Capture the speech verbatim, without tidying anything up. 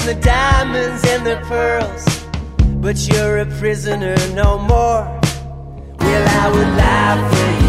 the diamonds and the pearls, but you're a prisoner no more. Well, I would lie for you.